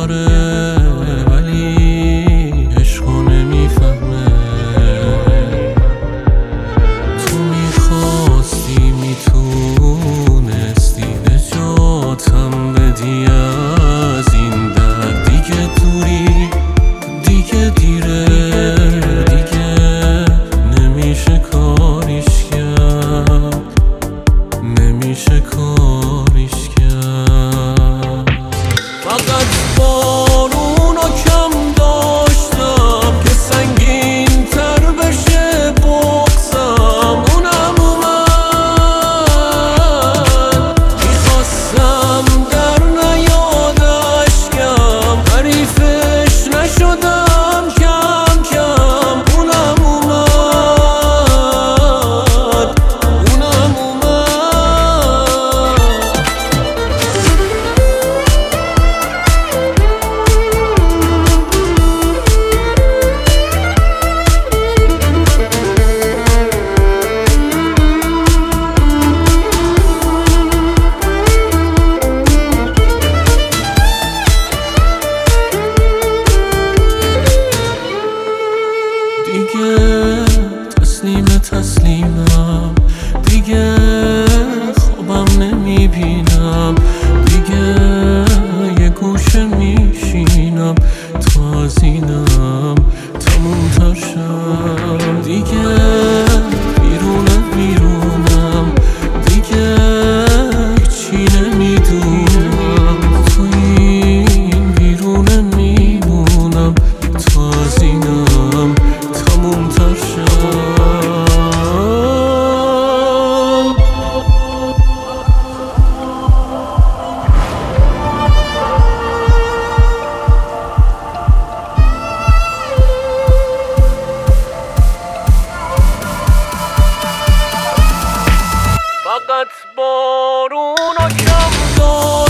داره ولی عشقو نمیفهمه. تو میخواستی میتونستی نجاتم بدی از این درد. دیگه دوری دیگه دیره، دیگه نمیشه کاریش کرد، نمیشه کاریش کرد. فقط بارونو کم داشتم که سنگین تر بشه بغضم. اونم اومد میخواستم در نیاد اشکم، حریفش نشدم کم کم. اونم اومد، اونم اومد. دیگه تسلیمم، دیگه خوابم نمیبینم، دیگه یه گوشه میشینم تا از اینم تموم تر شم. دیگه بیرونم، دیگه هیچی نمیدونم، تو این بیرونه میمونم تا از اینم تموم تر شم. فقط بارونو کم داشتم